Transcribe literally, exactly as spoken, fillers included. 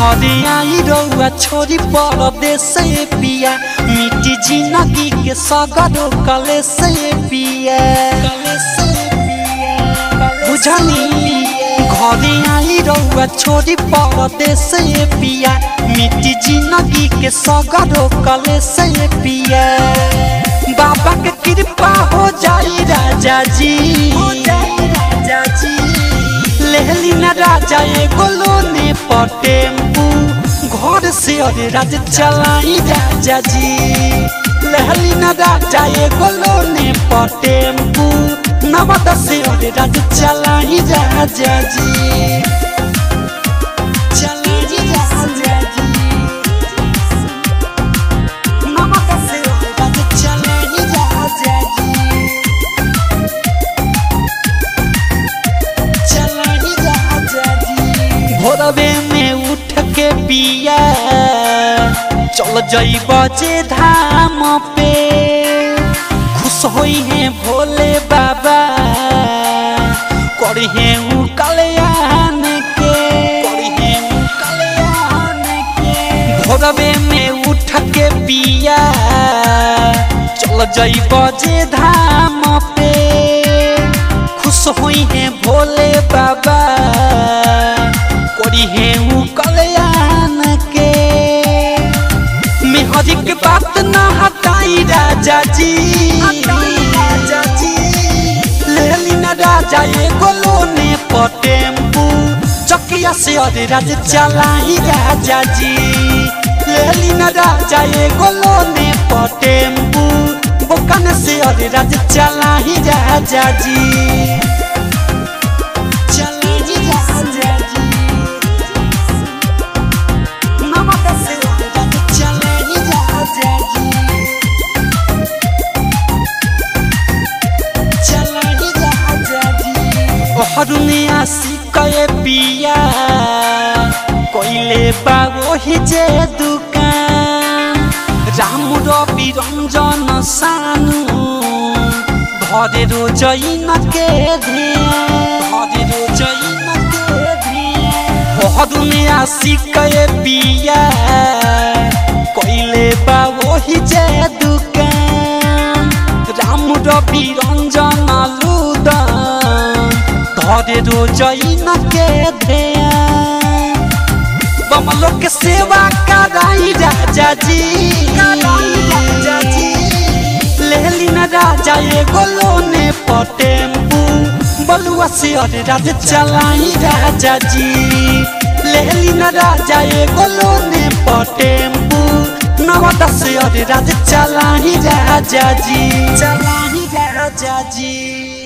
घरे आई रउआ छोरी परदेश से पिया मिट्टी जिंदगी के सगरो कले से पिया बुझनी घरे आई रउआ छोरी परदेश से पिया मिट्टी जिंदगी के सगरो कले से पिया बाबा के कृपा हो जाई राजा जी हो जाई राजा जी लेहली न राजा एगो लोने पर टेम्पू घर से अरे राज चलाई राजा जी लेहली न राजा एगो लोने पर टेम्पू नवद से अरे राज चलाई राजा जी भोरवे में उठ के पिया चल जाइब जे धाम पे खुश होई है भोले बाबा करी है उ कल्याण के करी है उ कल्याण के भोरवे में उठ के पिया चल जाइब जे धाम पे खुश होई है भोले बाबा है उ कल्याण के मेहरी के बात न हटाई राजा जी राजा जी लेली न राजा एगो लोने पर टेम्पू चकिया से अरे राज चलाई राजा जी लेली न राजा एगो लोने पर टेम्पू बोकन से अरे राज चलाई राजा जी हरुनिया सिकए पिया कोइले बागो ही जे दुकान राम रवि रंजन सानु घरे रोजइन के ध्यान घरे रोजइन के ध्यान हरुनिया सिकए पिया कोइले बागो ही जे दुकान राम रवि रंजन लुदन घरे रोजइन के ध्यान बमलो के सेवा कराई राजा जी राजा जी लेली न राजा एगो लोने पर टेम्पू बलुआ से अरे राज चलाई राजा जी लेली न राजा एगो लोने पर टेम्पू नवद से अरे राज चलाई राजा जी चलाई राजा जी।